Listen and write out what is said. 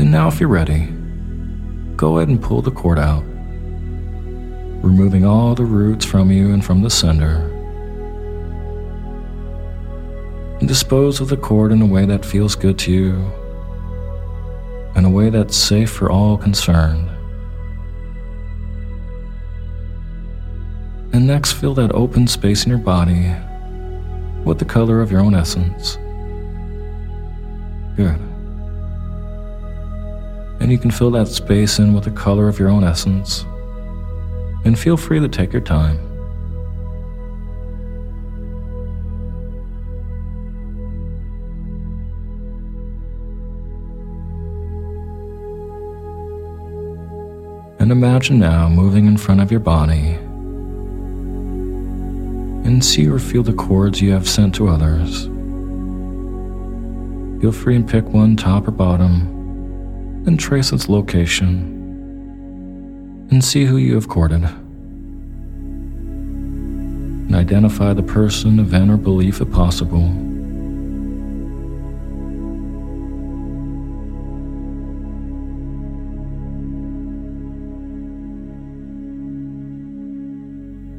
And now if you're ready, go ahead and pull the cord out, removing all the roots from you and from the sender. And dispose of the cord in a way that feels good to you, in a way that's safe for all concerned. And next, fill that open space in your body with the color of your own essence. Good. And you can fill that space in with the color of your own essence, and feel free to take your time. And imagine now moving in front of your body, and see or feel the cords you have sent to others. Feel free and pick one, top or bottom, and trace its location, and see who you have courted. And identify the person, event, or belief if possible,